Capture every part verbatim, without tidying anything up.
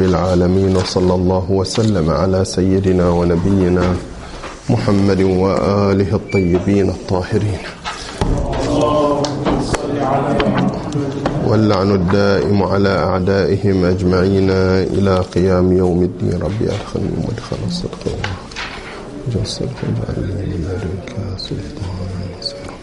العالمين، وصلى الله وسلم على سيدنا ونبينا محمد وآله الطيبين الطاهرين، واللعن الدائم على أعدائهم أجمعين إلى قيام يوم الدين. ربي أدخلني مدخل الصدق وجه الصدق واجعلني من لدنك سلطانا نصيرا.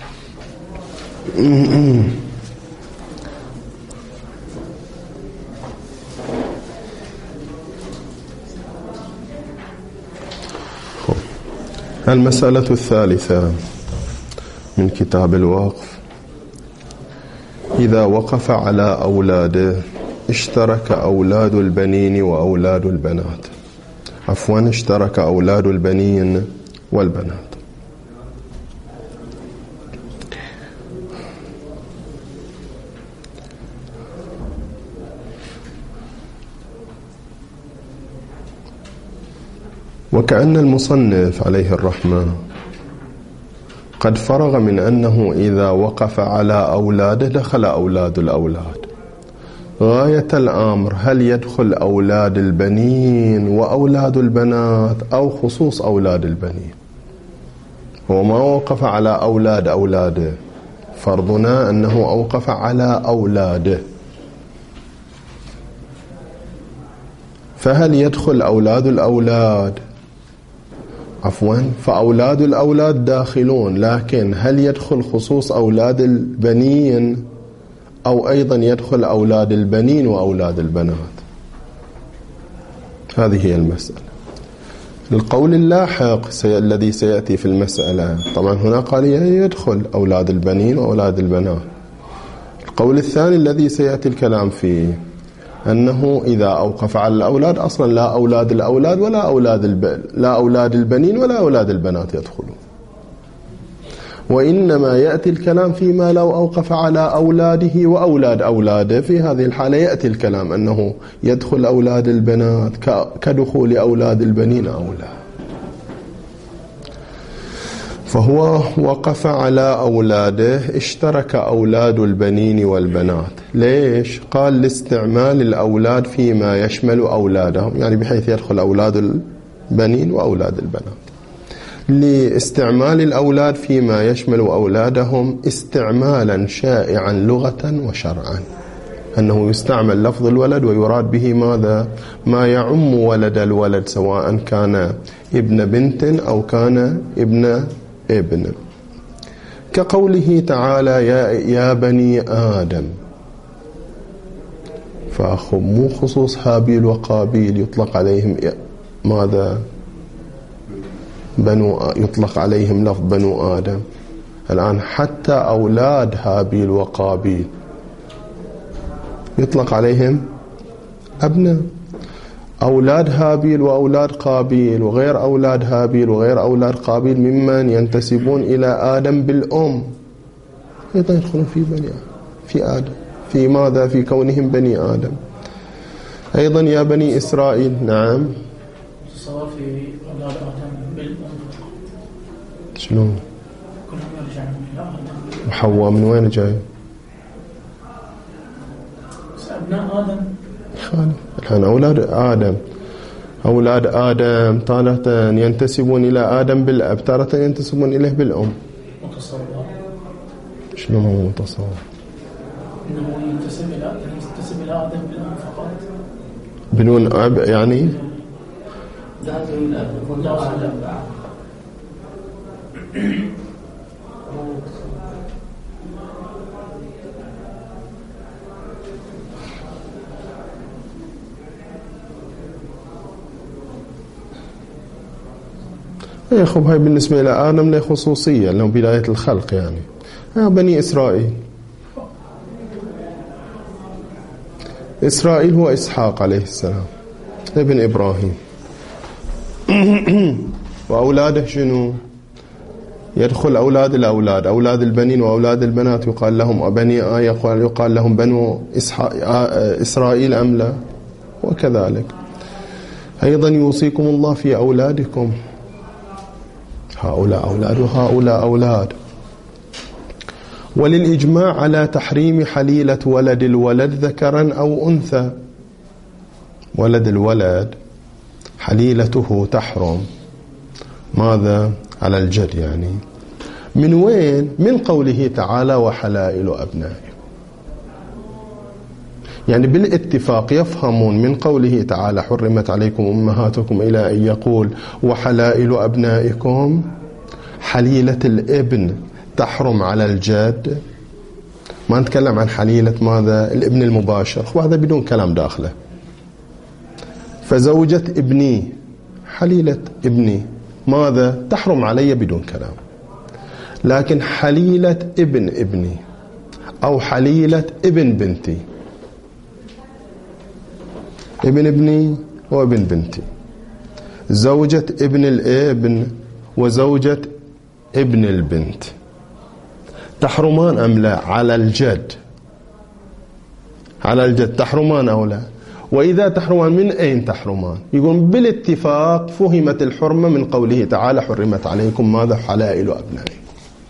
المسألة الثالثة من كتاب الوقف: إذا وقف على أولاده اشترك أولاد البنين وأولاد البنات. عفوا اشترك أولاد البنين والبنات. وكأن المصنف عليه الرحمة قد فرغ من أنه إذا وقف على أولاده دخل أولاد الأولاد. غاية الأمر هل يدخل أولاد البنين وأولاد البنات أو خصوص أولاد البنين؟ هو ما وقف على أولاد أولاده، فرضنا أنه أوقف على أولاده، فهل يدخل أولاد الأولاد؟ عفوا فأولاد الأولاد داخلون، لكن هل يدخل خصوص أولاد البنين أو أيضا يدخل أولاد البنين وأولاد البنات؟ هذه هي المسألة. القول اللاحق سي... الذي سيأتي في المسألة، طبعا هنا قال يدخل أولاد البنين وأولاد البنات. القول الثاني الذي سيأتي الكلام فيه أنه إذا أوقف على الأولاد أصلا لا أولاد الأولاد ولا أولاد الب... لا أولاد البنين ولا أولاد البنات يدخلون، وإنما يأتي الكلام فيما لو أوقف على أولاده وأولاد أولاده. في هذه الحالة يأتي الكلام أنه يدخل أولاد البنات ك... كدخول أولاد البنين أولاد. فهو وقف على أولاده اشترك أولاد البنين والبنات. ليش؟ قال لاستعمال الأولاد فيما يشمل أولادهم، يعني بحيث يدخل أولاد البنين وأولاد البنات. لاستعمال الأولاد فيما يشمل أولادهم استعمالا شائعا لغة وشرعا، أنه يستعمل لفظ الولد ويراد به ماذا؟ ما يعم ولد الولد، سواء كان ابن بنت أو كان ابن ابن، كقوله تعالى يا, يا بني آدم. فمو خصوص هابيل وقابيل يطلق عليهم ماذا؟ بنو، يطلق عليهم لفظ بنو آدم. الآن حتى أولاد هابيل وقابيل يطلق عليهم أبناء. أولاد هابيل وأولاد قابيل وغير أولاد هابيل وغير أولاد قابيل ممن ينتسبون إلى آدم بالأم أيضا يدخلون في بني في آدم، في ماذا؟ في كونهم بني آدم. أيضا يا بني إسرائيل. نعم. صار في أولاد آدم بالأم. شلون؟ كلهم يرجعون إلى آدم. وحواء من وين جاي؟ أبناء آدم. خالي الآن أولاد آدم أولاد آدم تارة ينتسبون إلى آدم بالأب، تارة ينتسبون إليه بالأم. متصور. شنو هو متصور؟ إنه ينتسب إلى ينتسب إلى آدم بالأم فقط بدون أب، يعني لازم الأب والله أعلم. يا أخو هاي بالنسبة إلى آدم له خصوصية، لأنه بداية الخلق، يعني يا بني إسرائيل. إسرائيل هو إسحاق عليه السلام ابن إبراهيم. وأولاده شنو؟ يدخل أولاد الأولاد، أولاد البنين وأولاد البنات يقال لهم بني آه يقال, يقال لهم بنو إسرائيل أم لا؟ وكذلك أيضا يوصيكم الله في أولادكم، هؤلاء أولاد وهؤلاء أولاد. وللإجماع على تحريم حليلة ولد الولد ذكرا أو أنثى، ولد الولد حليلته تحرم ماذا على الجد، يعني من وين؟ من قوله تعالى وحلائل أبنائكم. يعني بالاتفاق يفهمون من قوله تعالى حرمت عليكم أمهاتكم إلى أن يقول وحلائل أبنائكم حليلة الابن تحرم على الجد. ما نتكلم عن حليلة ماذا الابن المباشر، وهذا بدون كلام داخله. فزوجة ابني حليلة ابني ماذا تحرم علي بدون كلام. لكن حليلة ابن ابني أو حليلة ابن بنتي، ابن ابني وابن بنتي، زوجة ابن الابن وزوجة ابن البنت، تحرمان أم لا؟ على الجد، على الجد تحرمان أو لا؟ وإذا تحرمان من أين تحرمان؟ يقول بالاتفاق فهمت الحرمة من قوله تعالى حرمت عليكم ماذا حلائل أبنائكم،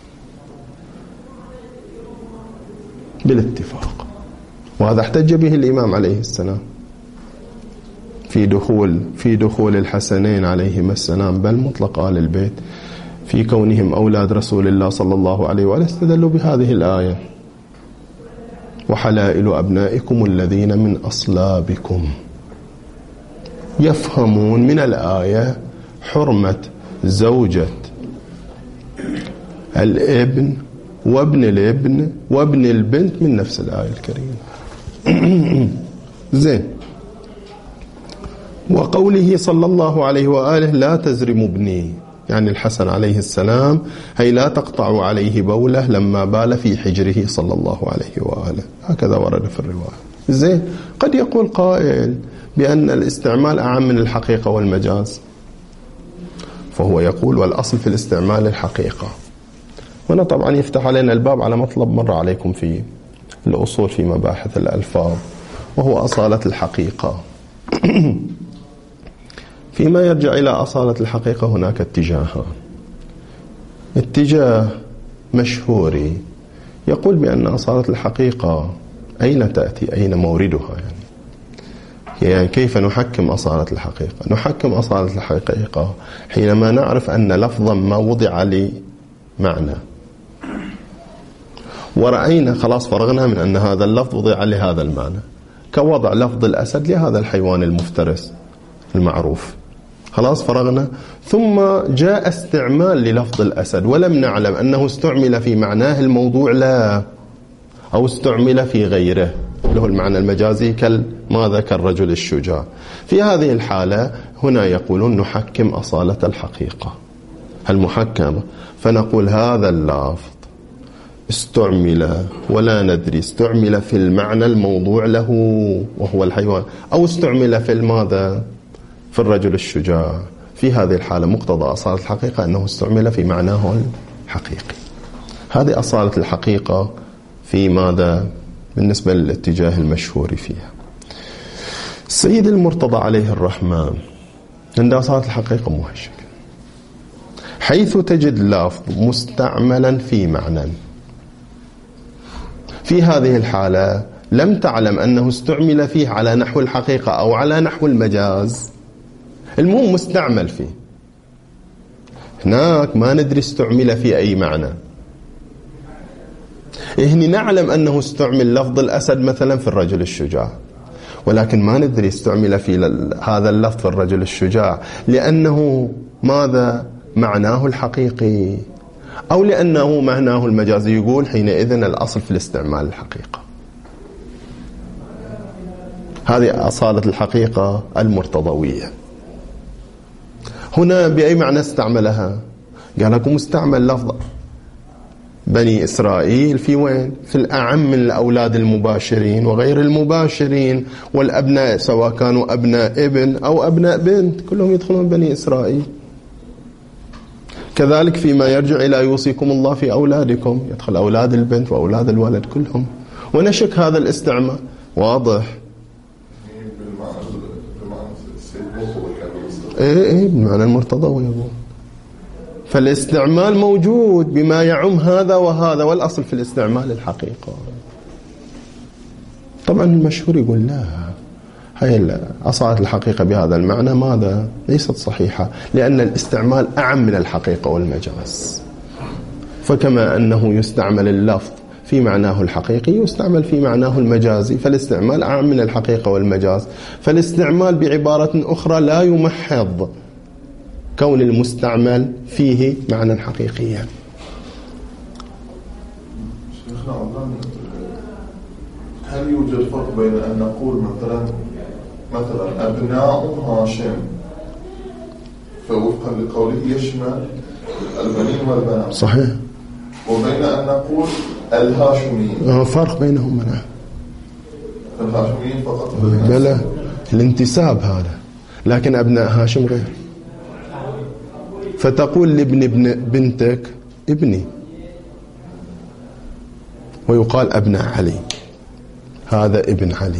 بالاتفاق. وهذا احتج به الإمام عليه السلام في دخول في دخول الحسنين عليهما السلام، بل مطلق آل البيت في كونهم أولاد رسول الله صلى الله عليه وآله، استدلوا بهذه الآية وحلائل أبنائكم الذين من أصلابكم. يفهمون من الآية حرمة زوجة الابن وابن الابن وابن البنت من نفس الآية الكريمة. زين. وقوله صلى الله عليه وآله لا تزرم ابني، يعني الحسن عليه السلام، هي لا تقطع عليه بوله لما بال في حجره صلى الله عليه وآله، هكذا ورد في الرواية. زين. قد يقول قائل بأن الاستعمال أعم من الحقيقة والمجاز، فهو يقول والأصل في الاستعمال الحقيقة. هنا طبعا يفتح علينا الباب على مطلب مر عليكم في الأصول في مباحث الألفاظ، وهو أصالة الحقيقة. فيما يرجع إلى أصالة الحقيقة هناك اتجاهان. اتجاه مشهوري يقول بأن أصالة الحقيقة أين تأتي، أين موردها، يعني يعني كيف نحكم أصالة الحقيقة؟ نحكم أصالة الحقيقة حينما نعرف أن لفظا ما وضع لي معنى، ورأينا خلاص فرغنا من أن هذا اللفظ وضع لهذا المعنى، كوضع لفظ الأسد لهذا الحيوان المفترس المعروف، خلاص فرغنا. ثم جاء استعمال للفظ الأسد ولم نعلم أنه استعمل في معناه الموضوع لا، أو استعمل في غيره له المعنى المجازي كالماذا كالرجل الشجاع. في هذه الحالة هنا يقولون نحكم أصالة الحقيقة المحكمة، فنقول هذا اللفظ استعمل ولا ندري استعمل في المعنى الموضوع له وهو الحيوان، أو استعمل في الماذا في الرجل الشجاع. في هذه الحالة مقتضى أصالة الحقيقة أنه استعمل في معناه الحقيقي. هذه أصالة الحقيقة في ماذا بالنسبة للاتجاه المشهور فيها. السيد المرتضى عليه الرحمة عند أصالة الحقيقة مو هالشكل، حيث تجد لفظ مستعملا في معنى، في هذه الحالة لم تعلم أنه استعمل فيه على نحو الحقيقة أو على نحو المجاز، المهم مستعمل فيه. هناك ما ندري استعمل في أي معنى. هنا نعلم أنه استعمل لفظ الأسد مثلا في الرجل الشجاع، ولكن ما ندري استعمل في هذا اللفظ في الرجل الشجاع لأنه ماذا معناه الحقيقي أو لأنه معناه المجازي. يقول حينئذ الأصل في الاستعمال الحقيقة. هذه أصالة الحقيقة المرتضوية. هنا بأي معنى استعملها؟ قال لكم استعمل لفظ بني إسرائيل في وين؟ في الأعم من الأولاد المباشرين وغير المباشرين والأبناء، سواء كانوا أبناء ابن أو أبناء بنت، كلهم يدخلون بني إسرائيل. كذلك فيما يرجع إلى يوصيكم الله في أولادكم، يدخل أولاد البنت وأولاد الولد كلهم. ونشك هذا الاستعمال واضح. ايه ايه بمعنى المرتضوي يا ابو. فالاستعمال موجود بما يعم هذا وهذا، والأصل في الاستعمال الحقيقة. طبعا المشهور يقول لا، هي أصالة الحقيقة بهذا المعنى ماذا؟ ليست صحيحة، لأن الاستعمال أعم من الحقيقة والمجاز. فكما أنه يستعمل اللفظ في معناه الحقيقي يستعمل في معناه المجازي، فالاستعمال أعم من الحقيقة والمجاز. فالاستعمال بعبارة أخرى لا يمحض كون المستعمل فيه معنى حقيقيا. شيخنا، هل يوجد فرق بين أن نقول مثلا مثلا أبناء هاشم، فوفقا لقوله يشمل البنين والبنات، صحيح، وبين أن نقول الهاشميين؟ فرق بينهم. نعم، الهاشميين فقط بلى الانتساب هذا، لكن أبناء هاشم غير. فتقول لابن ابن بنتك ابني، ويقال أبناء علي، هذا ابن علي،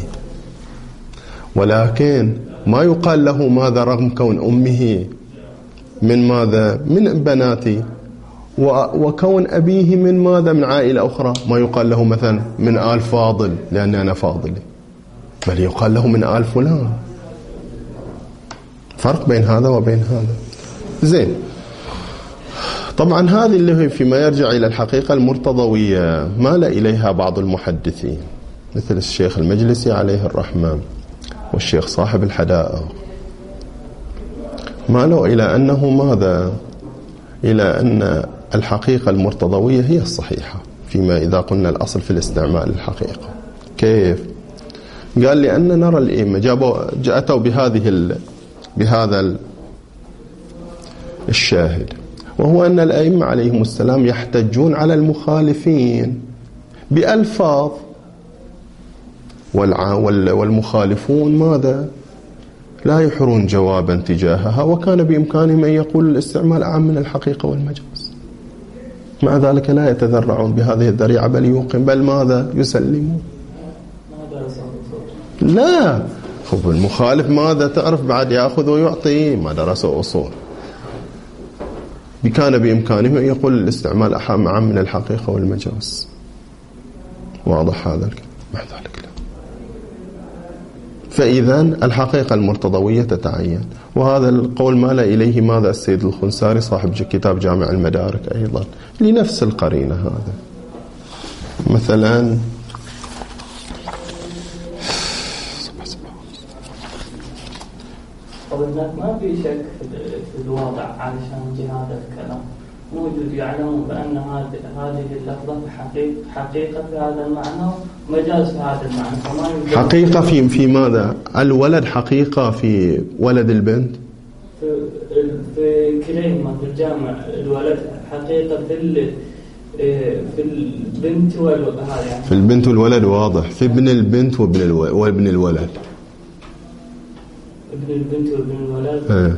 ولكن ما يقال له ماذا رغم كون أمه من ماذا؟ من بناتي، وكون أبيه من ماذا؟ من عائلة أخرى. ما يقال له مثلا من آل فاضل لأني أنا فاضلي، بل يقال له من آل فلان. فرق بين هذا وبين هذا. زين، طبعا هذه اللي هي فيما يرجع إلى الحقيقة المرتضوية مال إليها بعض المحدثين مثل الشيخ المجلسي عليه الرحمة والشيخ صاحب الحدائق، مالوا إلى أنه ماذا؟ إلى أن الحقيقة المرتضوية هي الصحيحة فيما إذا قلنا الأصل في الاستعمال الحقيقة. كيف؟ قال لأن نرى الأئمة جابوا جاءتوا بهذه ال... بهذا ال... الشاهد، وهو أن الأئمة عليهم السلام يحتجون على المخالفين بألفاظ، والع... وال... والمخالفون ماذا؟ لا يحرون جوابا تجاهها، وكان بإمكانهم أن يقول الاستعمال أعم من الحقيقة والمجاز. مع ذلك لا يتذرعون بهذه الذريعة، بل يوقن، بل ماذا؟ يسلمون. لا، خب المخالف ماذا؟ تعرف بعد يأخذ ويعطي، ما درس أصول. كان بإمكانهم أن يقول الاستعمال أعم من الحقيقة والمجاز. واضح هذا الكلام؟ مع ذلك لا. فإذا الحقيقة المرتضوية تتعين، وهذا القول مال إليه ماذا؟ السيد الخنساري صاحب كتاب جامع المدارك أيضا لنفس القرينة. هذا مثلا طبعا ما في شك في الوضع علشان جهاد الكلام موجود، يعلمون بأن هذه اللفظة حقيقة حقيقة في هذا المعنى ومجاز في هذا المعنى. حقيقة في في ماذا؟ الولد حقيقة في ولد البنت، في في كليهما في الجامع. الولد حقيقة في في البنت والولد، يعني في البنت والولد واضح، في ابن البنت وابن الولد وابن الولد ابن البنت وابن الولد. اه.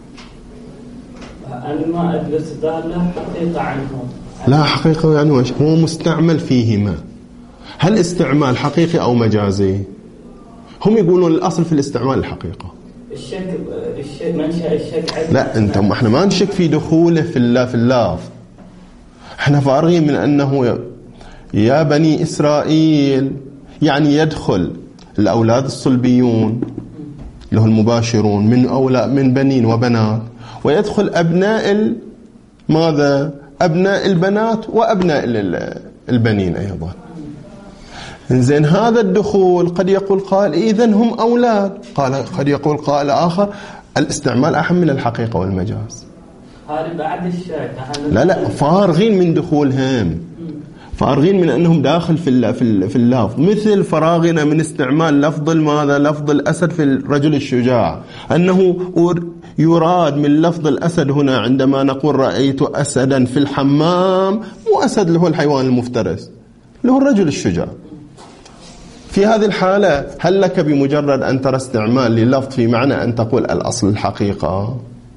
أنا ما أدرس ذلك حقيقة عنهم. لا حقيقة يعني وش؟ هو مستعمل فيهما. هل استعمال حقيقي أو مجازي؟ هم يقولون الأصل في الاستعمال الحقيقة. الشك الشك منشأ الشك. لا أنت احنا ما نشك في دخوله في الله في اللفظ. احنا فارغين من أنه يا بني إسرائيل، يعني يدخل الأولاد الصلبيون اللي هم المباشرون من أولاد من بنين وبنات، ويدخل أبناء ماذا؟ أبناء البنات وأبناء البنين أيضا. إنزين هذا الدخول قد يقول قائل إذن هم أولاد، قال قد يقول قائل آخر الاستعمال أهم من الحقيقة والمجاز. هذا بعد الشك. لا لا فارغين من دخولهم، فارغين من أنهم داخل في في اللفظ، مثل فراغنا من استعمال لفظ ماذا؟ لفظ الأسد في الرجل الشجاع، أنه يراد من لفظ الأسد هنا عندما نقول رأيت أسدا في الحمام، مو أسد اللي هو الحيوان المفترس، اللي هو الرجل الشجاع. في هذه الحالة هل لك بمجرد أن ترى استعمال للفظ في معنى أن تقول الأصل الحقيقة؟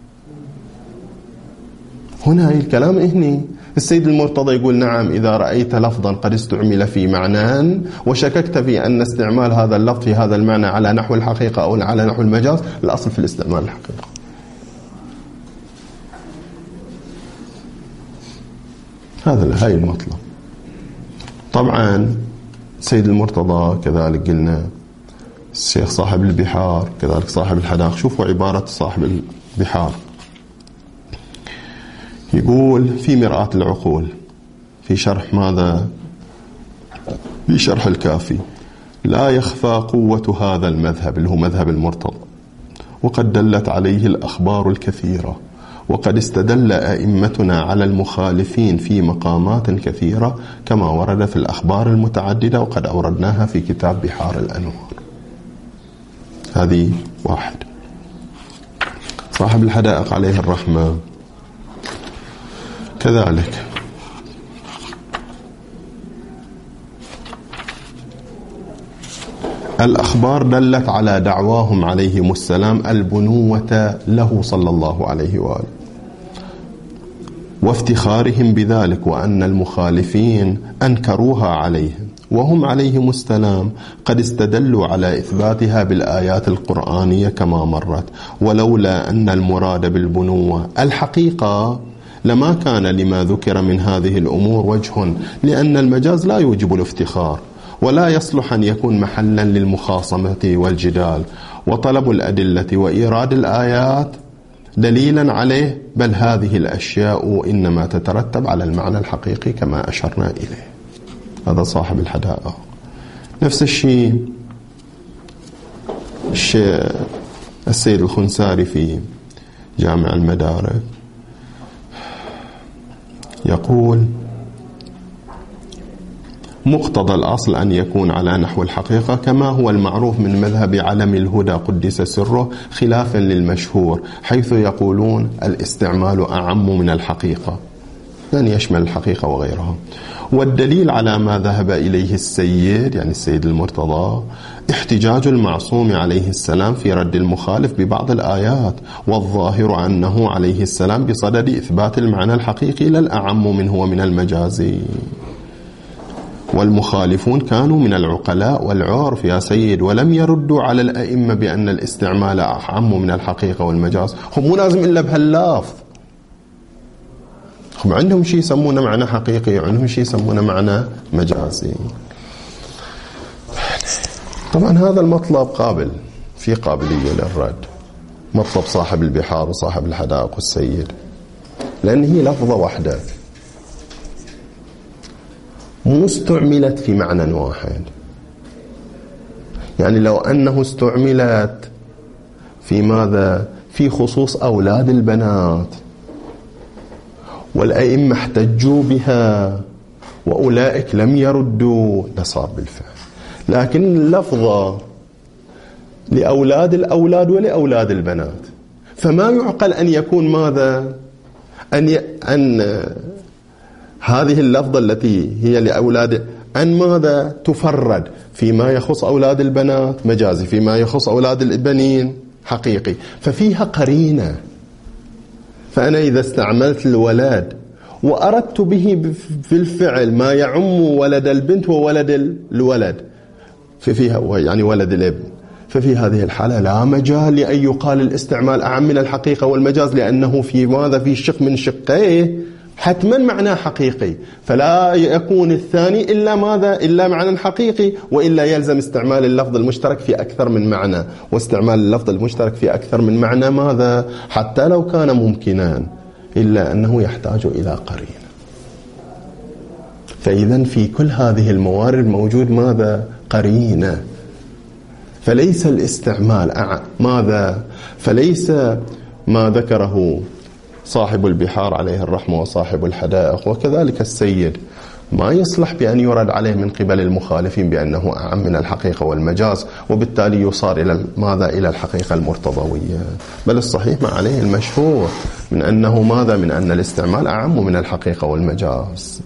هنا الكلام هنا السيد المرتضى يقول نعم إذا رأيت لفظا قد استعمل في معنى وشككت في أن استعمال هذا اللفظ في هذا المعنى على نحو الحقيقة أو على نحو المجاز، الأصل في الاستعمال الحقيقة. هذا هاي المطلب. طبعا سيد المرتضى كذلك قلنا الشيخ صاحب البحار كذلك صاحب الحدائق. شوفوا عبارة صاحب البحار، يقول في مرآة العقول في شرح ماذا؟ في شرح الكافي: لا يخفى قوة هذا المذهب اللي هو مذهب المرتضى، وقد دلت عليه الأخبار الكثيرة، وقد استدل أئمتنا على المخالفين في مقامات كثيرة كما ورد في الأخبار المتعددة، وقد أوردناها في كتاب بحار الأنوار. هذه واحد. صاحب الحدائق عليه الرحمة كذلك الأخبار دلت على دعواهم عليهم السلام البنوة له صلى الله عليه وآله، وافتخارهم بذلك، وأن المخالفين أنكروها عليهم، وهم عليهم السلام قد استدلوا على إثباتها بالآيات القرآنية كما مرت. ولولا أن المراد بالبنوة الحقيقة لما كان لما ذكر من هذه الأمور وجه، لأن المجاز لا يوجب الافتخار، ولا يصلح أن يكون محلا للمخاصمة والجدال وطلب الأدلة وإيراد الآيات دليلا عليه، بل هذه الأشياء إنما تترتب على المعنى الحقيقي كما أشرنا إليه. هذا صاحب الحدائق. نفس الشيء السيد الخنساري في جامع المدارك يقول: مقتضى الأصل أن يكون على نحو الحقيقة كما هو المعروف من مذهب علم الهدى قدس سره، خلافا للمشهور حيث يقولون الاستعمال أعم من الحقيقة، يعني يشمل الحقيقة وغيرها. والدليل على ما ذهب إليه السيد يعني السيد المرتضى احتجاج المعصوم عليه السلام في رد المخالف ببعض الآيات، والظاهر أنه عليه السلام بصدد إثبات المعنى الحقيقي لا الأعم منه ومن المجازي. والمخالفون كانوا من العقلاء والعرف يا سيد، ولم يردوا على الأئمة بأن الاستعمال أعم من الحقيقة والمجاز. هم مو لازم إلا بهاللفظ، هم عندهم شيء يسمونه معنى حقيقي، عندهم شيء يسمونه معنى مجازي. طبعا هذا المطلب قابل في قابلية للرد، مطلب صاحب البحار وصاحب الحدائق والسيد، لأن هي لفظة واحدة مو استعملت في معنى واحد. يعني لو أنه استعملت في ماذا؟ في خصوص أولاد البنات، والأئمة احتجوا بها وأولئك لم يردوا، لصار بالفعل. لكن اللفظة لأولاد الأولاد ولأولاد البنات، فما يعقل أن يكون ماذا؟ أن, ي... أن هذه اللفظة التي هي لأولاد أن ماذا؟ تفرد فيما يخص أولاد البنات مجازي، فيما يخص أولاد البنين حقيقي، ففيها قرينة. فأنا إذا استعملت الولد وأردت به في الفعل ما يعم ولد البنت وولد الولد، ففيها يعني ولد الابن، ففي هذه الحالة لا مجال لأن يقال الاستعمال أعم من الحقيقة والمجاز، لأنه في ماذا؟ في شق من شقيه حتما معنى حقيقي، فلا يكون الثاني إلا ماذا؟ إلا معنى حقيقي، وإلا يلزم استعمال اللفظ المشترك في أكثر من معنى، واستعمال اللفظ المشترك في أكثر من معنى ماذا؟ حتى لو كان ممكنا إلا أنه يحتاج إلى قرينة. فإذا في كل هذه الموارد موجود ماذا؟ قرينة. فليس الاستعمال ماذا؟ فليس ما ذكره صاحب البحار عليه الرحمة وصاحب الحدائق وكذلك السيد ما يصلح بأن يرد عليه من قبل المخالفين بأنه أعم من الحقيقة والمجاز، وبالتالي يصار إلى ماذا؟ إلى الحقيقة المرتضوية. بل الصحيح ما عليه المشهور من أنه ماذا؟ من أن الاستعمال أعم من الحقيقة والمجاز.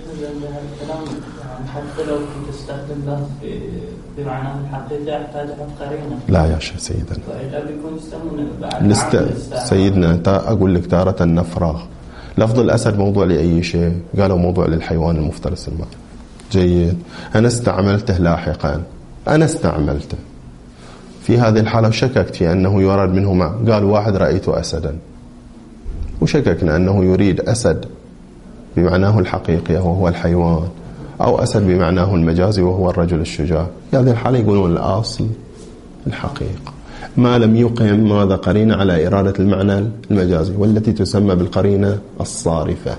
حتى لو كنت تستخدم لفظ بمعنى الحقيقة يحتاج قرينة. لا يا شيخ سيدنا، فإذا بيكون يسمونه بعد نست... سيدنا تا أقول لك تارة نفرغ لفظ الأسد موضوع لأي شيء، قالوا موضوع للحيوان المفترس الماء. جيد، أنا استعملته لاحقا، أنا استعملته في هذه الحالة وشككت في أنه يراد منه مع، قال واحد رأيت أسدا، وشككنا أنه يريد أسد بمعناه الحقيقي وهو الحيوان، أو أسد بمعناه المجازي وهو الرجل الشجاع. في هذه الحالة يقولون الأصل الحقيقة، ما لم يقم ماذا قرينة على إرادة المعنى المجازي، والتي تسمى بالقرينة الصارفة.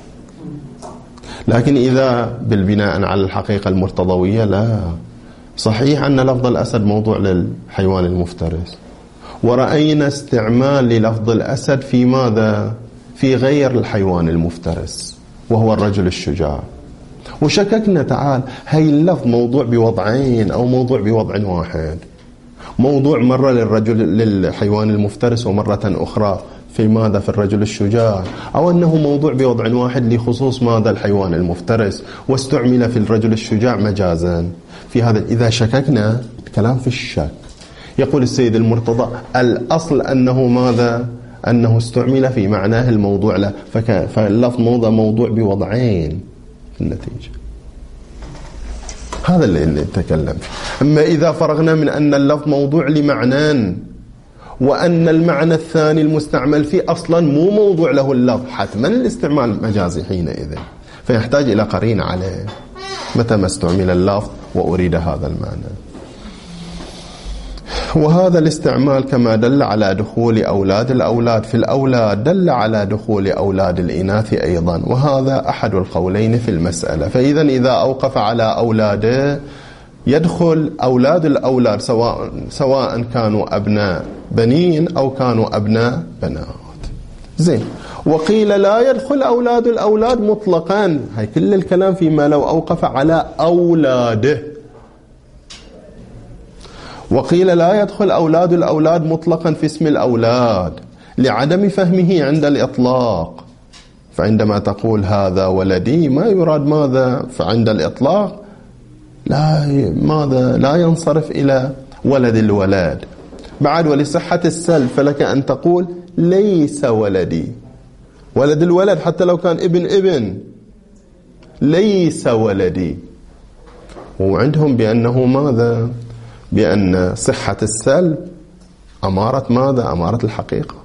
لكن إذا بالبناء على الحقيقة المرتضوية لا. صحيح أن لفظ الأسد موضوع للحيوان المفترس، ورأينا استعمال للفظ الأسد في ماذا؟ في غير الحيوان المفترس وهو الرجل الشجاع. وشككنا تعال هاي اللفظ موضوع بوضعين أو موضوع بوضع واحد، موضوع مرة للرجل للحيوان المفترس ومرة أخرى في ماذا؟ في الرجل الشجاع، أو أنه موضوع بوضع واحد لخصوص ماذا؟ الحيوان المفترس، واستعمل في الرجل الشجاع مجازا. في هذا إذا شككنا كلام في الشك. يقول السيد المرتضى الأصل أنه ماذا؟ أنه استعمل في معناه الموضوع له، فاللفظ موضع موضوع بوضعين في النتيجة. هذا اللي نتكلم فيه. أما إذا فرغنا من أن اللفظ موضوع لمعنان، وأن المعنى الثاني المستعمل فيه أصلا مو موضوع له اللفظ، حتما الاستعمال مجازي حينئذ، فيحتاج إلى قرين عليه متى ما استعمل اللفظ وأريد هذا المعنى. وهذا الاستعمال كما دل على دخول أولاد الأولاد في الأولاد دل على دخول أولاد الإناث أيضا، وهذا أحد القولين في المسألة. فإذا إذا أوقف على أولاده يدخل أولاد الأولاد سواء سواء كانوا أبناء بنين أو كانوا أبناء بنات. زين. وقيل لا يدخل أولاد الأولاد مطلقا، هاي كل الكلام فيما لو أوقف على أولاده. وقيل لا يدخل أولاد الأولاد مطلقا في اسم الأولاد لعدم فهمه عند الإطلاق. فعندما تقول هذا ولدي ما يراد ماذا؟ فعند الإطلاق لا ماذا؟ لا ينصرف إلى ولد الولد. بعد ولصحة السلب فلك أن تقول ليس ولدي، ولد الولد حتى لو كان ابن ابن ليس ولدي. وعندهم بأنه ماذا؟ بأن صحة السلب أمارة ماذا؟ أمارة الحقيقة.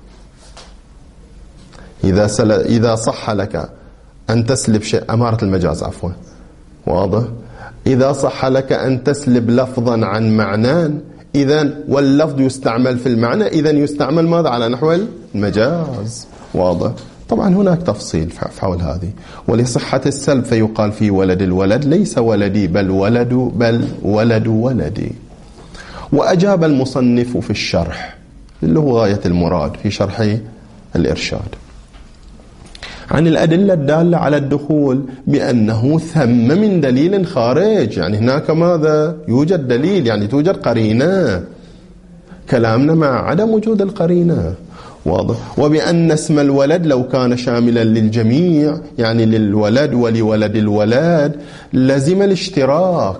إذا سل... إذا صح لك أن تسلب شيء، أمارة المجاز عفوا، واضح؟ إذا صح لك أن تسلب لفظا عن معنى، إذن واللفظ يستعمل في المعنى، إذن يستعمل ماذا؟ على نحو المجاز، واضح؟ طبعا هناك تفصيل في حول هذه. ولصحة السلب فيقال في ولد الولد ليس ولدي بل ولد بل ولد ولدي. وأجاب المصنف في الشرح اللي هو غاية المراد في شرح الإرشاد عن الأدلة الدالة على الدخول بأنه ثم من دليل خارج، يعني هناك ماذا؟ يوجد دليل، يعني توجد قرينة. كلامنا مع عدم وجود القرينة، واضح؟ وبأن اسم الولد لو كان شاملا للجميع، يعني للولد ولولد الولد، لزم الاشتراك.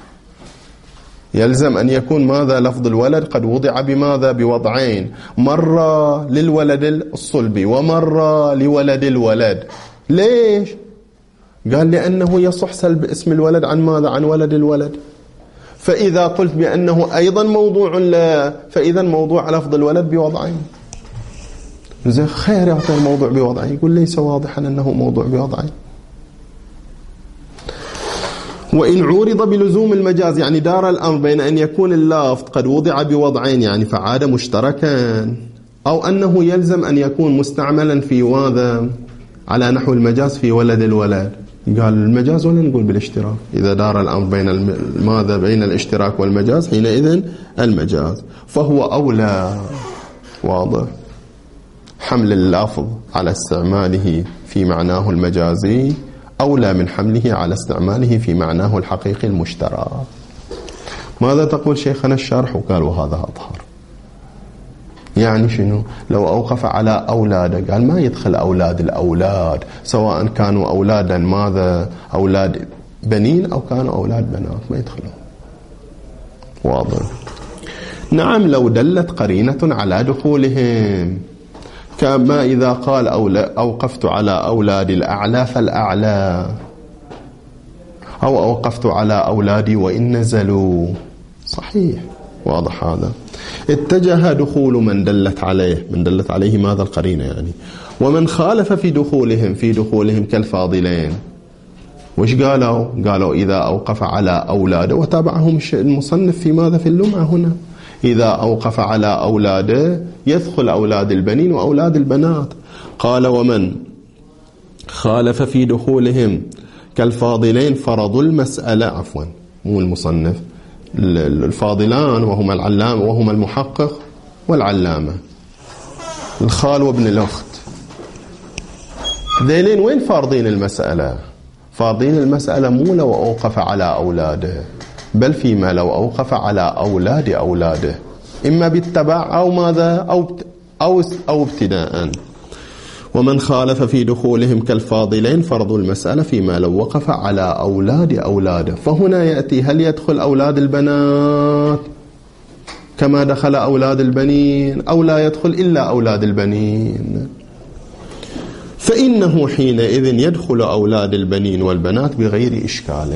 يلزم أن يكون ماذا؟ لفظ الولد قد وضع بماذا؟ بوضعين، مرة للولد الصلبي ومرة لولد الولد. ليش؟ قال لأنه يصح سلب اسم الولد عن ماذا؟ عن ولد الولد. فإذا قلت بأنه أيضا موضوع لا، فإذا موضوع لفظ الولد بوضعين. زين خير يعطي الموضوع بوضعين، يقول ليس واضحا أنه موضوع بوضعين. وإن عورض بلزوم المجاز، يعني دار الأمر بين أن يكون اللفظ قد وضع بوضعين يعني فعاد مشتركا، أو أنه يلزم أن يكون مستعملا في ماذا؟ على نحو المجاز في ولد الولد. قال المجاز ولا نقول بالاشتراك؟ إذا دار الأمر بين ماذا؟ بين الاشتراك والمجاز، حينئذ المجاز. فهو أولى، واضح؟ حمل اللفظ على استعماله في معناه المجازي أولى من حمله على استعماله في معناه الحقيقي المشترك. ماذا تقول شيخنا الشرح؟ وقال وهذا أظهر. يعني شنو؟ لو أوقف على أولاده قال ما يدخل أولاد الأولاد، سواء كانوا أولادا ماذا؟ أولاد بنين أو كانوا أولاد بنات، ما يدخلون، واضح؟ نعم لو دلت قرينة على دخولهم، كما إذا قال أوقفت على أولاد الأعلى فالأعلى، أو أوقفت على أولادي وإن نزلوا، صحيح، واضح هذا. اتجه دخول من دلت عليه، من دلت عليه ماذا؟ القرينة يعني. ومن خالف في دخولهم في دخولهم كالفاضلين، وش قالوا؟ قالوا إذا أوقف على أولاده، وتابعهم المصنف في ماذا؟ في اللمعة هنا. إذا أوقف على أولاده يدخل أولاد البنين وأولاد البنات. قال ومن خالف في دخولهم كالفاضلين فرضوا المسألة، عفوا مو المصنف، الفاضلان وهما العلامة وهما المحقق والعلامة، الخال وابن الأخت، ذيلين وين فارضين المسألة؟ فارضين المسألة مو لو أوقف على أولاده، بل فيما لو أوقف على أولاد أولاده، إما بالتبع أو ماذا أو أو أو ابتداءً. ومن خالف في دخولهم كالفاضلين فرضوا المسألة فيما لو وقف على أولاد أولاده. فهنا يأتي هل يدخل أولاد البنات كما دخل أولاد البنين أو لا يدخل إلا أولاد البنين؟ فإنه حينئذ يدخل أولاد البنين والبنات بغير إشكال.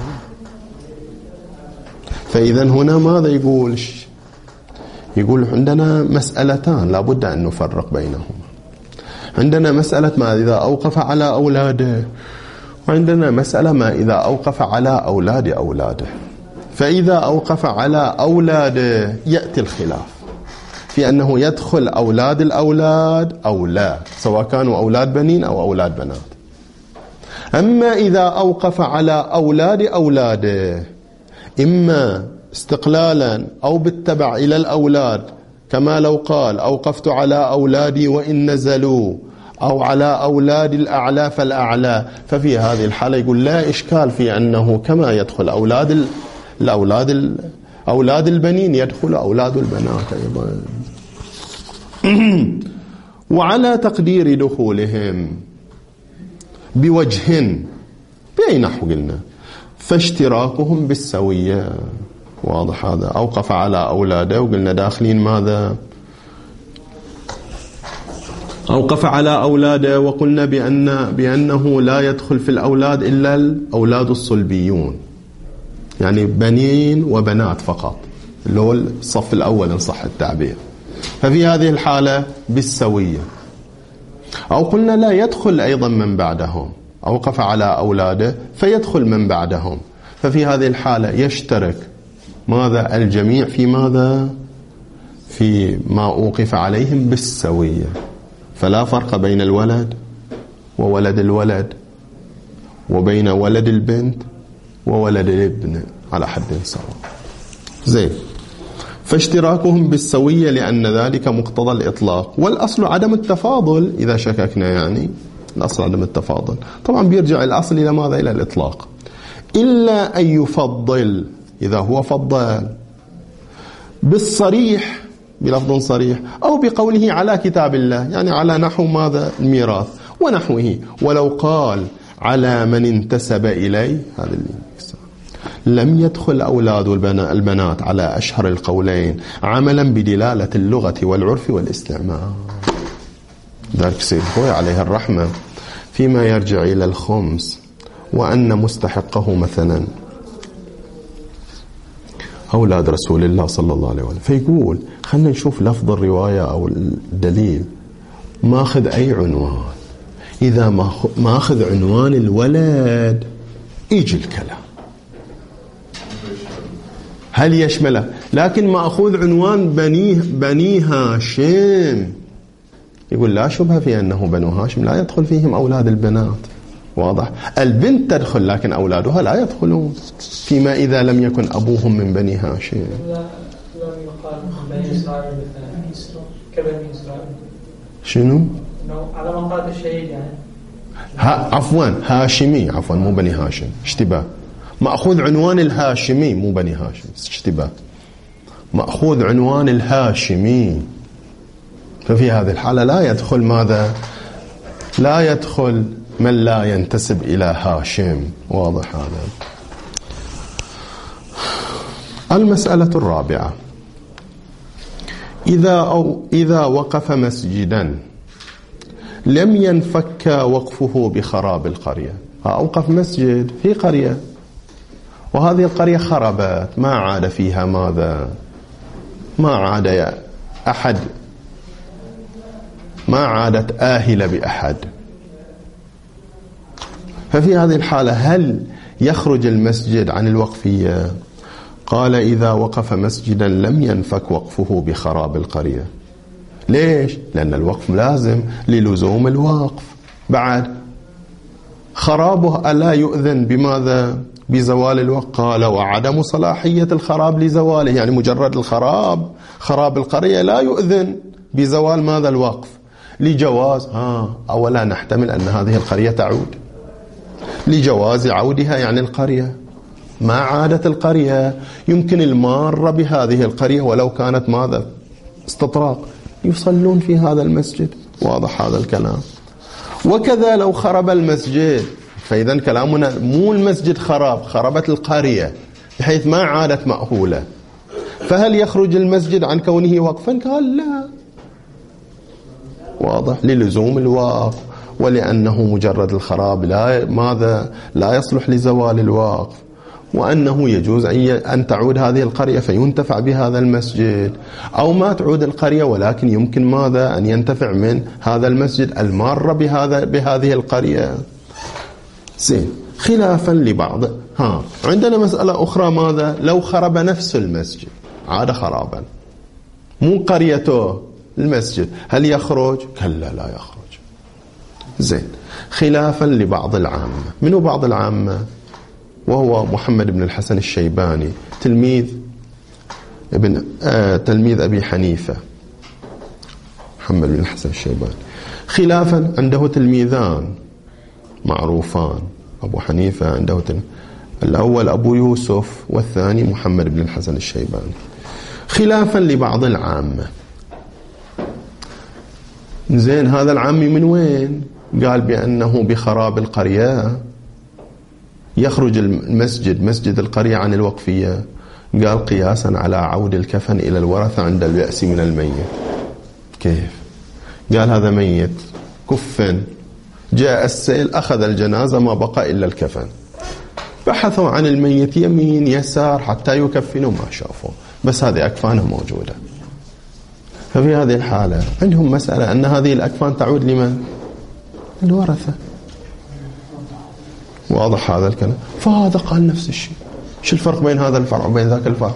فإذا هنا ماذا يقول؟ يقول عندنا مسألتان لابد أن نفرق بينهما. عندنا مسألة ما إذا أوقف على أولاده، وعندنا مسألة ما إذا أوقف على أولاد أولاده. فإذا أوقف على أولاده يأتي الخلاف في أنه يدخل أولاد الأولاد أو لا، سواء كانوا أولاد بنين أو أولاد بنات. أما إذا أوقف على أولاد أولاده إما استقلالا أو بالتبع إلى الأولاد، كما لو قال أوقفت على أولادي وإن نزلوا، أو على أولاد الأعلى فالأعلى، ففي هذه الحالة يقول لا إشكال في أنه كما يدخل أولاد الأولاد أولاد البنين يدخل أولاد البنات أيضا. وعلى تقدير دخولهم بوجه بأي نحو قلنا فاشتراكهم بالسوية. واضح هذا؟ أوقف على أولاده وقلنا داخلين ماذا؟ أوقف على أولاده وقلنا بأن بأنه لا يدخل في الأولاد إلا الأولاد الصلبيون، يعني بنين وبنات فقط، اللي هو الصف الأول إن صح التعبير. ففي هذه الحالة بالسوية. أو قلنا لا يدخل أيضا من بعدهم، أوقف على أولاده فيدخل من بعدهم، ففي هذه الحالة يشترك ماذا؟ الجميع في ماذا؟ في ما أوقف عليهم بالسوية. فلا فرق بين الولد وولد الولد وبين ولد البنت وولد الابن على حد سواء. زين. فاشتراكهم بالسوية لأن ذلك مقتضى الإطلاق، والأصل عدم التفاضل إذا شككنا، يعني الأصل عدم التفاضل. طبعا بيرجع الأصل إلى ماذا؟ إلى الإطلاق. إلا أن يفضل، إذا هو فضل بالصريح بلفظ صريح أو بقوله على كتاب الله، يعني على نحو ماذا؟ الميراث ونحوه. ولو قال على من انتسب إليه، هذا اللي لم يدخل أولاد البنات على أشهر القولين عملا بدلالة اللغة والعرف والاستعمال. ذلك سيد خوي عليه الرحمة فيما يرجع إلى الخمس وأن مستحقه مثلا أولاد رسول الله صلى الله عليه وسلم، فيقول خلنا نشوف لفظ الرواية أو الدليل، ماخذ أي عنوان. إذا ماخذ عنوان الولد يجي الكلام هل يشمله، لكن مأخوذ عنوان بني بني هاشم يقول لا شبهة في أنه بنو هاشم لا يدخل فيهم أولاد البنات. واضح؟ البنت تدخل لكن أولادها لا يدخلون، فيما إذا لم يكن أبوهم من بني هاشم. لا يقال بني إسرائيل كبني إسرائيل. شنو؟ على ما قال الشهيد يعني. ها عفوا هاشمي، عفوا مو بني هاشم، اشتباه. مأخوذ عنوان الهاشمي مو بني هاشم، اشتباه. مأخوذ عنوان الهاشمي، ففي هذه الحالة لا يدخل ماذا؟ لا يدخل من لا ينتسب إلى هاشم. واضح هذا؟ المسألة الرابعة، إذا أو إذا وقف مسجدا لم ينفك وقفه بخراب القرية. أوقف مسجد في قرية وهذه القرية خربت، ما عاد فيها ماذا؟ ما عاد أحد، ما عادت آهلة بأحد. ففي هذه الحالة هل يخرج المسجد عن الوقفية؟ قال إذا وقف مسجدا لم ينفك وقفه بخراب القرية. ليش؟ لأن الوقف لازم للزوم الوقف. بعد خرابه ألا يؤذن بماذا؟ بزوال الوقف. قال وعدم صلاحية الخراب لزواله، يعني مجرد الخراب خراب القرية لا يؤذن بزوال ماذا؟ الوقف. لجواز ها أولا نحتمل أن هذه القرية تعود، لجواز عودها يعني القرية ما عادت القرية، يمكن المارة بهذه القرية ولو كانت ماذا؟ استطراق، يصلون في هذا المسجد. واضح هذا الكلام؟ وكذا لو خرب المسجد، فإذا كلامنا مو المسجد خراب، خربت القرية بحيث ما عادت مأهولة، فهل يخرج المسجد عن كونه وقفا؟ قال لا. واضح؟ للزوم الوقف، ولأنه مجرد الخراب لا ماذا؟ لا يصلح لزوال الوقف، وأنه يجوز أن تعود هذه القرية فينتفع بهذا المسجد، أو ما تعود القرية ولكن يمكن ماذا؟ أن ينتفع من هذا المسجد المارة بهذا بهذه القرية. زين. خلافا لبعض ها عندنا مسألة أخرى ماذا؟ لو خرب نفس المسجد عاد خرابا، مو قريته المسجد، هل يخرج؟ كلا لا يخرج. زين. خلافا لبعض العامة. منو بعض العامة؟ وهو محمد بن الحسن الشيباني تلميذ ابن آه تلميذ أبي حنيفة. محمد بن الحسن الشيباني خلافا عنده تلميذان معروفان، أبو حنيفة عنده تلميذ الأول أبو يوسف والثاني محمد بن الحسن الشيباني. خلافا لبعض العامة. زين. هذا العامي من وين؟ قال بأنه بخراب القرية يخرج المسجد مسجد القرية عن الوقفية. قال قياسا على عود الكفن إلى الورثة عند اليأس من الميت. كيف؟ قال هذا ميت كفن، جاء السيل أخذ الجنازة ما بقى إلا الكفن، بحثوا عن الميت يمين يسار حتى يكفنوا ما شافوا، بس هذه أكفانه موجودة. ففي هذه الحالة عندهم مسألة أن هذه الأكفان تعود لمن؟ الورثة. واضح هذا الكلام؟ فهذا قال نفس الشيء. شو الفرق بين هذا الفرع وبين ذاك الفرع؟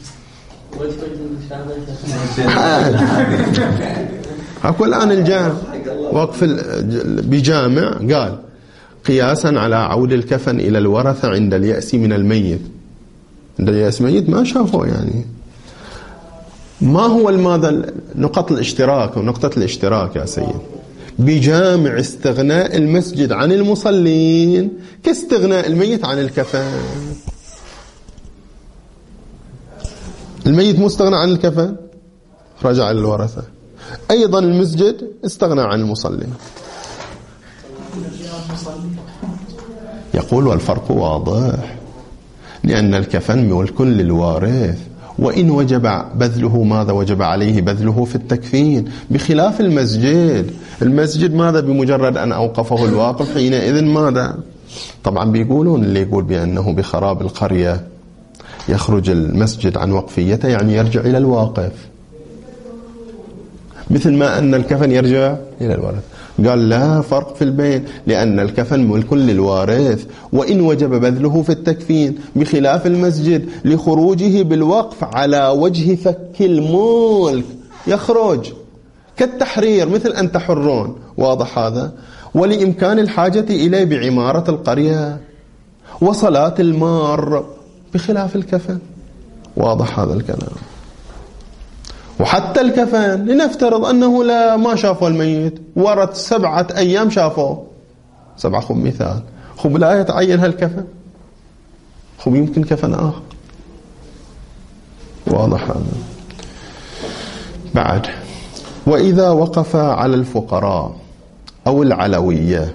أكو الآن الجامع وقف بجامع قال قياسا على عود الكفن إلى الورثة عند اليأس من الميت. عند اليأس ميت ما شافوا يعني. ما هو الماذا؟ نقطة الاشتراك ونقطة الاشتراك يا سيد. بجامع استغناء المسجد عن المصلين كاستغناء الميت عن الكفن. الميت مستغنى عن الكفن رجع للورثة، أيضا المسجد استغنى عن المصلين. يقول والفرق واضح، لأن الكفن ملك للوارث، وإن وجب بذله ماذا؟ وجب عليه بذله في التكفين، بخلاف المسجد. المسجد ماذا؟ بمجرد أن أوقفه الواقف حينئذ ماذا؟ طبعا بيقولون اللي يقول بأنه بخراب القرية يخرج المسجد عن وقفيته يعني يرجع إلى الواقف، مثل ما أن الكفن يرجع إلى الوارث. قال لا فرق في البين، لأن الكفن ملك للوارث وإن وجب بذله في التكفين، بخلاف المسجد لخروجه بالوقف على وجه فك الملك، يخرج كالتحرير مثل أن تحرون. واضح هذا؟ ولإمكان الحاجة إليه بعمارة القرية وصلاة المار، بخلاف الكفن. واضح هذا الكلام؟ وحتى الكفن لنفترض أنه لا ما شافوا الميت، ورد سبعة أيام شافوه، سبعة خب مثال، خب لا يتعين هالكفن، خب يمكن كفن آخر. واضح هذا؟ بعد وإذا وقف على الفقراء أو العلوية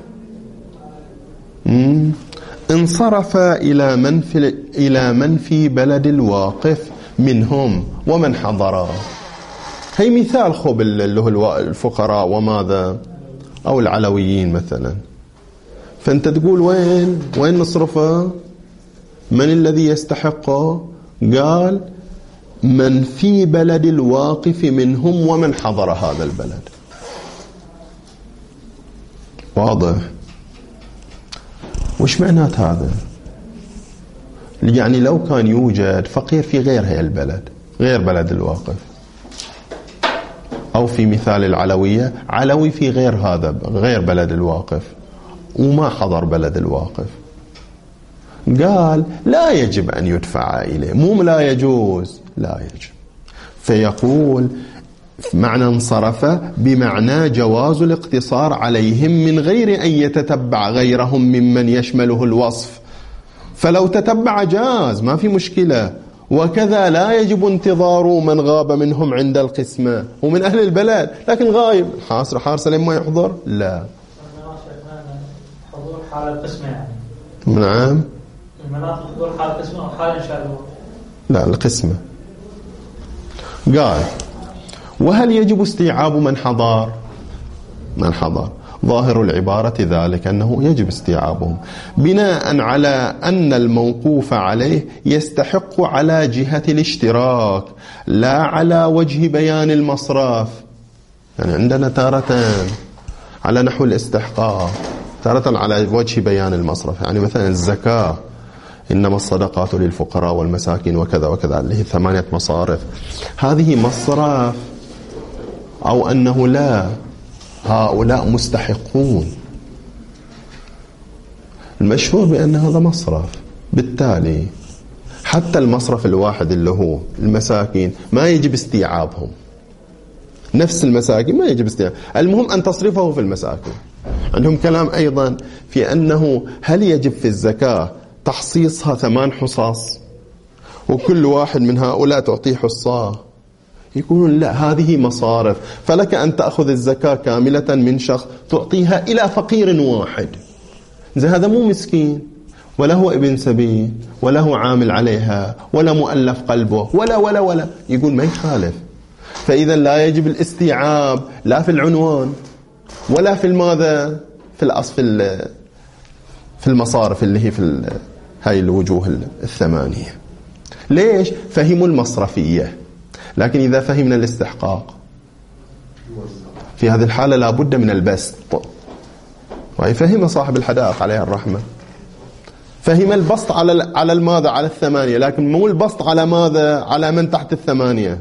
انصرف إلى من في إلى من في بلد الواقف منهم ومن حضره. هي مثال خب اللي هو الفقراء وماذا أو العلويين مثلا. فأنت تقول وين وين نصرفه؟ من الذي يستحقه؟ قال من في بلد الواقف منهم ومن حضر هذا البلد. واضح؟ وش معنات هذا؟ يعني لو كان يوجد فقير في غير هي البلد، غير بلد الواقف، أو في مثال العلوية علوي في غير هذا غير بلد الواقف وما حضر بلد الواقف، قال لا يجب أن يدفع إليه، مو لا يجوز، لا يجب. فيقول معنى انصرف بمعنى جواز الاقتصار عليهم من غير أن يتتبع غيرهم ممن يشمله الوصف، فلو تتبع جاز ما في مشكلة. وكذا لا يجب انتظار من غاب منهم عند القسمة، ومن أهل البلد لكن غايب، حاصر حارس لما ما يحضر، لا. حضور حال القسمة يعني. نعم. المناطق حضور حال القسمة أو حال إنشاء الوقت. لا القسمة. قال وهل يجب استيعاب من حضر؟ من حضر ظاهر العبارة ذلك أنه يجب استيعابهم بناء على أن الموقوف عليه يستحق على جهة الاشتراك لا على وجه بيان المصرف. يعني عندنا تارة على نحو الاستحقاق، تارة على وجه بيان المصرف. يعني مثلا الزكاة إنما الصدقات للفقراء والمساكين وكذا وكذا، اللي هي ثمانية مصارف، هذه مصرف، أو أنه لا هؤلاء مستحقون. المشهور بأن هذا مصرف، بالتالي حتى المصرف الواحد اللي هو المساكين ما يجب استيعابهم، نفس المساكين ما يجب استيعاب، المهم أن تصرفه في المساكين. عندهم كلام أيضا في أنه هل يجب في الزكاة تحصيصها ثمان حصص وكل واحد من هؤلاء تعطيه حصة؟ يقولون لا، هذه مصارف، فلك أن تأخذ الزكاة كاملة من شخص تعطيها إلى فقير واحد، زي هذا مو مسكين ولا هو ابن سبيل ولا هو عامل عليها ولا مؤلف قلبه ولا ولا ولا، يقول ما يخالف. فإذا لا يجب الاستيعاب لا في العنوان ولا في الماذا، في الأصل في المصارف اللي هي في هاي الوجوه الثمانية. ليش؟ فهموا المصرفية. لكن إذا فهمنا الاستحقاق في هذه الحالة لابد من البسط، ويفهم صاحب الحدائق عليه الرحمة، فهم البسط على على الماذا، على الثمانية، لكن مو البسط على ماذا، على من تحت الثمانية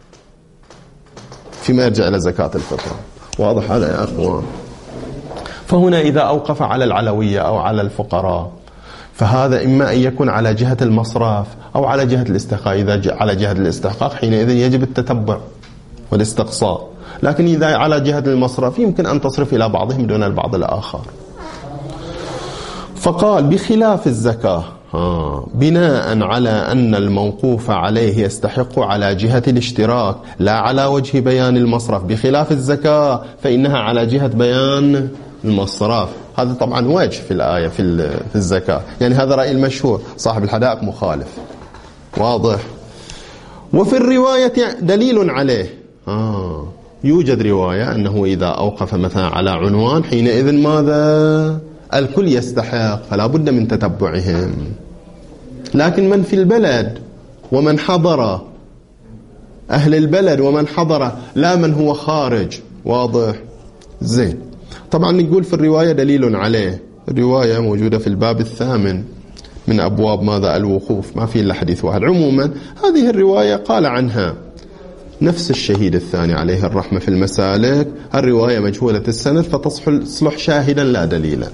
فيما يرجع إلى زكاة الفطر. واضح هذا يا أخوان؟ فهنا إذا أوقف على العلوية أو على الفقراء فهذا إما أن يكون على جهة المصرف أو على جهة الاستحقاق. إذا على جهة الاستحقاق حينئذ يجب التتبع والاستقصاء، لكن إذا على جهة المصرف يمكن أن تصرف إلى بعضهم دون البعض الآخر. فقال بخلاف الزكاة آه. بناء على أن الموقوف عليه يستحق على جهة الاشتراك لا على وجه بيان المصرف، بخلاف الزكاة فإنها على جهة بيان المصرف. هذا طبعا وجه في الآية في في الزكاة، يعني هذا رأي المشهور، صاحب الحدائق مخالف. واضح؟ وفي الرواية دليل عليه آه. يوجد رواية أنه إذا أوقف مثلا على عنوان حينئذ ماذا؟ الكل يستحق، فلا بد من تتبعهم. لكن من في البلد ومن حضر، أهل البلد ومن حضر، لا من هو خارج. واضح؟ زين. طبعا نقول في الرواية دليل عليه، الرواية موجودة في الباب الثامن من أبواب ماذا؟ الوقوف، ما في إلا حديث واحد. عموما هذه الرواية قال عنها نفس الشهيد الثاني عليه الرحمة في المسالك، الرواية مجهولة السند فتصلح شاهدا لا دليلا.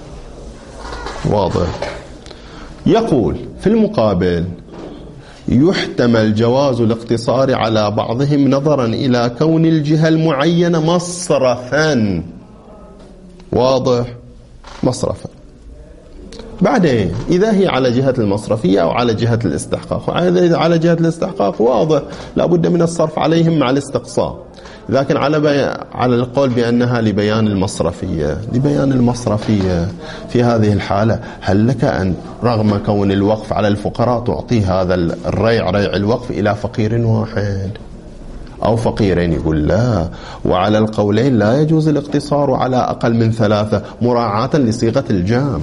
واضح؟ يقول في المقابل يحتمل جواز الاقتصار على بعضهم نظرا إلى كون الجهة المعينة مصرفا. واضح؟ مصرفا. بعدين إذا هي على جهة المصرفية أو على جهة الاستحقاق، إذا على جهة الاستحقاق واضح لا بد من الصرف عليهم مع الاستقصاء، لكن على بي... على القول بأنها لبيان المصرفية، لبيان المصرفية في هذه الحالة هل لك أن رغم كون الوقف على الفقراء تعطي هذا الريع ريع الوقف إلى فقير واحد أو فقيرين؟ يقول لا، وعلى القولين لا يجوز الاقتصار على أقل من ثلاثة مراعاة لصيغة الجامع.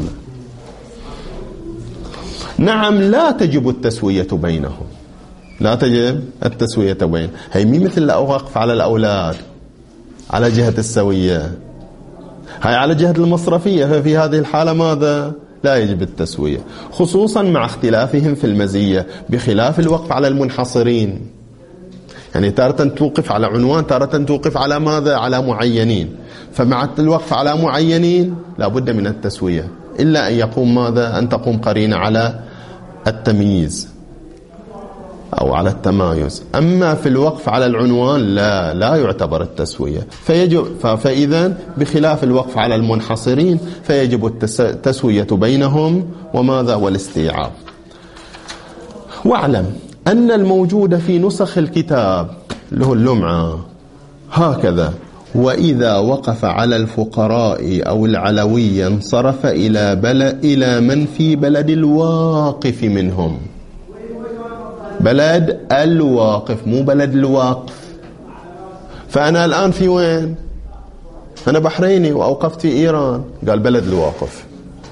نعم لا تجب التسوية بينهم، لا تجب التسوية بين هي مي مثل الأوقف على الأولاد على جهة السوية، هاي على جهة المصرفية، ففي هذه الحالة ماذا؟ لا يجب التسوية، خصوصا مع اختلافهم في المزية، بخلاف الوقف على المنحصرين. يعني تارة توقف على عنوان، تارة توقف على ماذا؟ على معينين. فمع الوقف على معينين لا بد من التسوية، إلا أن يقوم ماذا؟ أن تقوم قرينة على التمييز أو على التمايز. أما في الوقف على العنوان لا لا يعتبر التسوية. فيجب فإذا بخلاف الوقف على المنحصرين فيجب التسوية بينهم وماذا؟ والاستيعاب. واعلم أن الموجود في نسخ الكتاب اللي هو اللمعة هكذا: وإذا وقف على الفقراء أو العلوي انصرف إلى بلد إلى من في بلد الواقف منهم. بلد الواقف مو بلد الواقف. فأنا الآن في وين؟ أنا بحريني وأوقفت في إيران، قال بلد الواقف.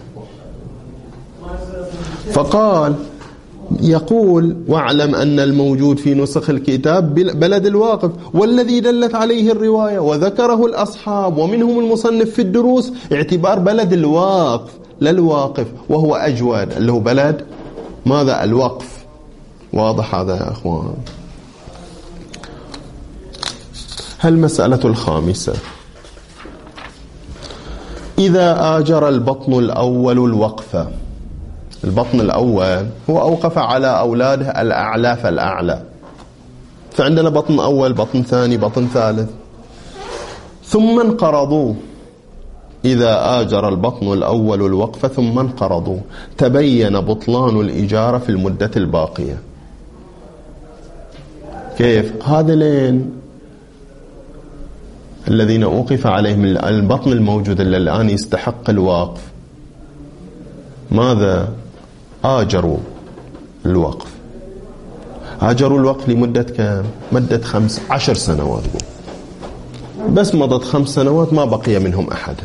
فقال يقول: واعلم أن الموجود في نسخ الكتاب بلد الواقف، والذي دلت عليه الرواية وذكره الأصحاب ومنهم المصنف في الدروس اعتبار بلد الواقف لا الواقف، وهو أجود اللي هو بلد ماذا؟ الوقف. واضح هذا يا أخوان؟ المسألة الخامسة: إذا آجر البطن الأول الوقف. البطن الأول هو أوقف على أولاده الأعلى فالأعلى، فعندنا بطن أول، بطن ثاني، بطن ثالث، ثم انقرضوا. إذا آجر البطن الأول الوقف ثم انقرضوا تبين بطلان الإجارة في المدة الباقية. كيف؟ هذا لين الذين أوقف عليهم البطن الموجود اللي الآن يستحق الوقف ماذا؟ آجروا الوقف. آجروا الوقف لمدة كم؟ مدة خمس عشر سنوات. بس مضت خمس سنوات ما بقي منهم أحد.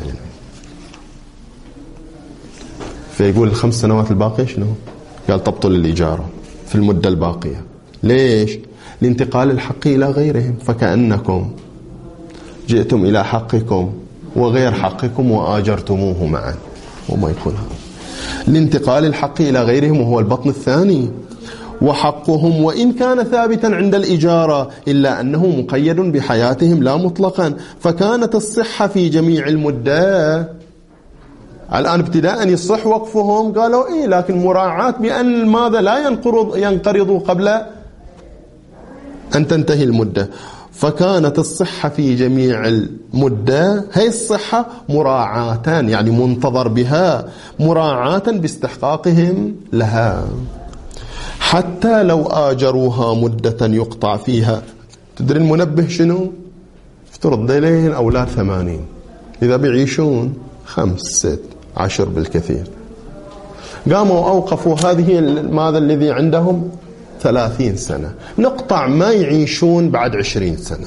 فيقول الخمس سنوات الباقية شنو؟ قال تبطل الإجارة في المدة الباقية. ليش؟ لانتقال الحق إلى غيرهم، فكأنكم جئتم إلى حقكم وغير حقكم وآجرتموه معا، وما يكون هذا لانتقال الحق إلى غيرهم وهو البطن الثاني. وحقهم وإن كان ثابتا عند الإجارة إلا أنه مقيد بحياتهم لا مطلقا، فكانت الصحة في جميع المدة. الآن ابتداء يصح وقفهم، قالوا إيه، لكن مراعاة بأن ماذا؟ لا ينقرض ينقرضوا قبل أن تنتهي المدة. فكانت الصحة في جميع المدة، هي الصحة مراعاة يعني منتظر بها، مراعاة باستحقاقهم لها، حتى لو آجروها مدة يقطع فيها. تدري المنبه شنو؟ افترض دليل أولاد ثمانين، إذا بيعيشون خمس ست عشر بالكثير، قاموا أوقفوا هذه ماذا الذي عندهم ثلاثين سنة، نقطع ما يعيشون بعد عشرين سنة.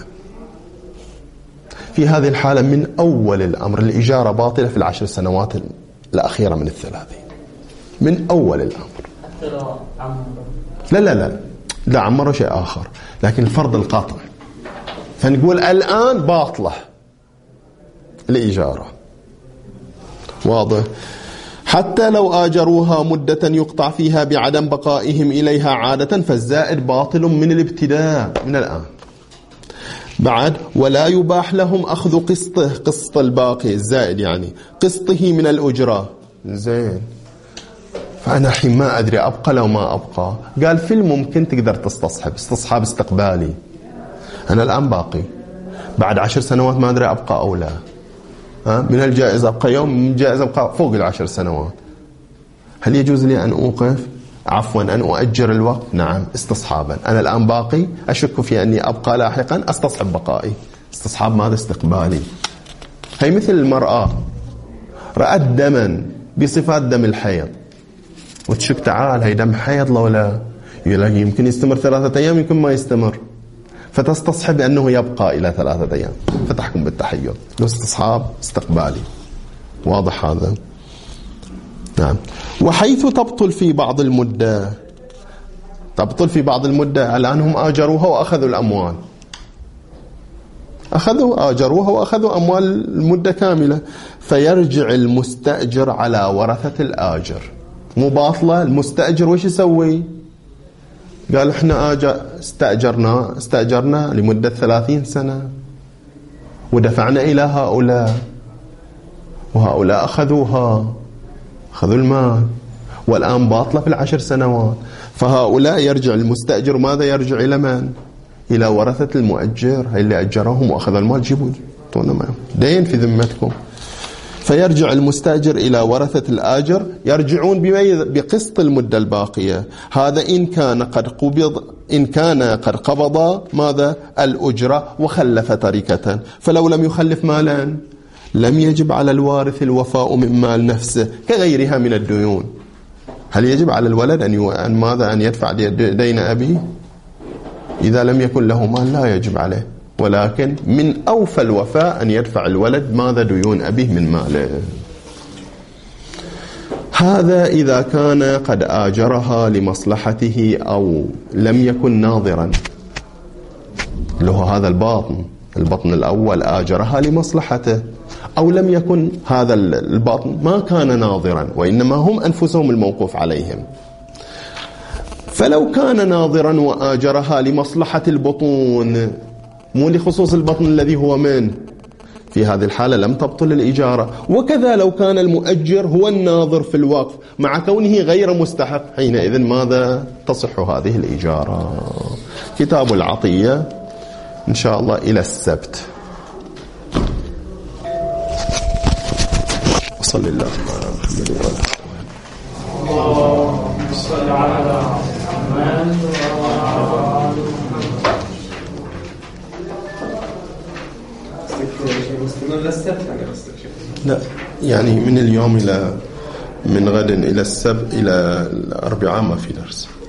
في هذه الحالة من أول الأمر الإجارة باطلة في العشر سنوات الأخيرة من الثلاثين، من أول الأمر. لا لا لا لا عمره شيء آخر، لكن الفرض القاطع. فنقول الآن باطلة الإجارة. واضح؟ حتى لو آجروها مدة يقطع فيها بعدم بقائهم إليها عادة، فالزائد باطل من الابتداء من الآن. بعد: ولا يباح لهم أخذ قسطه، قسط الباقي الزائد يعني قسطه من الأجرة. زين، فأنا حين ما أدري أبقى لو ما أبقى. قال في الممكن تقدر تستصحب استصحاب استقبالي. أنا الآن باقي، بعد عشر سنوات ما أدري أبقى أو لا. من الجائز أبقى يوم، من الجائز أبقى فوق العشر سنوات. هل يجوز لي أن أوقف؟ عفوا أن أؤجر الوقت؟ نعم، استصحابا. أنا الآن باقي، أشك في أني أبقى لاحقا، استصحب بقائي. استصحاب ماذا؟ استقبالي. هي مثل المرأة رأت دما بصفات دم الحيض وتشك تعال هي دم حيض لو لا، يمكن يستمر ثلاثة أيام، يمكن ما يستمر، فتستصحب أنه يبقى إلى ثلاثة أيام فتحكم بالتحيض. لو استصحاب استقبالي. واضح هذا؟ نعم. وحيث تبطل في بعض المدة، تبطل في بعض المدة، الآن هم آجروها وأخذوا الأموال، أخذوا آجروها وأخذوا أموال المدة كاملة، فيرجع المستأجر على ورثة الآجر. مو باطلة. المستأجر وش يسوي؟ قال احنا استأجرنا استأجرنا لمدة ثلاثين سنة ودفعنا إلى هؤلاء، وهؤلاء أخذوها، أخذوا المال، والآن باطلة في العشر سنوات. فهؤلاء يرجع المستأجر، ماذا يرجع إلى من؟ إلى ورثة المؤجر اللي أجرهم وأخذ المال، جيبوا دين في ذمتكم. فيرجع المستأجر إلى ورثة الآجر، يرجعون بقسط المدة الباقية. هذا إن كان قد قبض إن كان قد قبض ماذا؟ الأجرة وخلف تركة. فلو لم يخلف مالا لم يجب على الوارث الوفاء من مال نفسه كغيرها من الديون. هل يجب على الولد أن ماذا؟ أن يدفع دين أبيه؟ إذا لم يكن له مال لا يجب عليه، ولكن من أوفى الوفاء أن يدفع الولد ماذا؟ ديون أبيه من ماله. هذا إذا كان قد آجرها لمصلحته أو لم يكن ناظرا، له هذا الباطن البطن الأول آجرها لمصلحته، أو لم يكن هذا الباطن ما كان ناظرا، وإنما هم أنفسهم الموقوف عليهم. فلو كان ناظرا وآجرها لمصلحة البطون مو لخصوص البطن الذي هو من، في هذه الحالة لم تبطل الإجارة. وكذا لو كان المؤجر هو الناظر في الوقف مع كونه غير مستحق، حينئذ ماذا؟ تصح هذه الإجارة. كتاب العطية إن شاء الله إلى السبت. وصلى الله على محمد وعلى اللهم صل على محمد لا، يعني من اليوم إلى من غد إلى السبت إلى الأربعاء ما في درس.